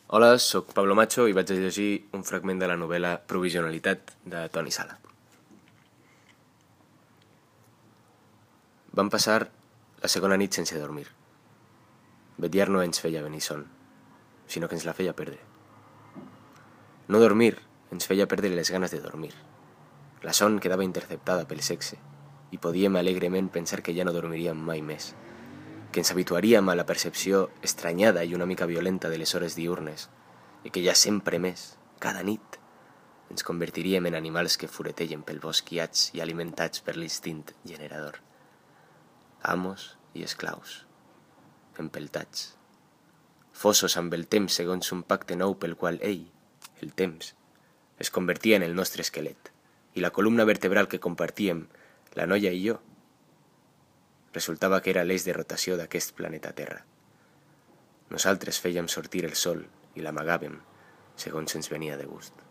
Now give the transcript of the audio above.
Hola, sóc Pablo Macho i vaig a llegir un fragment de la novel·la Provisionalitat de Toni Sala. Vam passar la segona nit sense dormir. Vetllar no ens feia venir son, sinó que ens la feia perdre. No dormir ens feia perdre les ganes de dormir. La son quedava interceptada pel sexe i podíem alegrement pensar que ja no dormiríem mai més, que ens habituaríem a la percepció estranyada i una mica violenta de les hores diurnes i que ja sempre més, cada nit, ens convertiríem en animals que furetegen pel bosc guiats i alimentats per l'instint generador. Amos i esclaus, empeltats, fossos amb el temps segons un pacte nou pel qual ell, el temps, es convertia en el nostre esquelet i la columna vertebral que compartíem, la noia i jo, resultava que era l'eix de rotació d'aquest planeta Terra. Nosaltres fèiem sortir el sol i l'amagàvem segons ens venia de gust.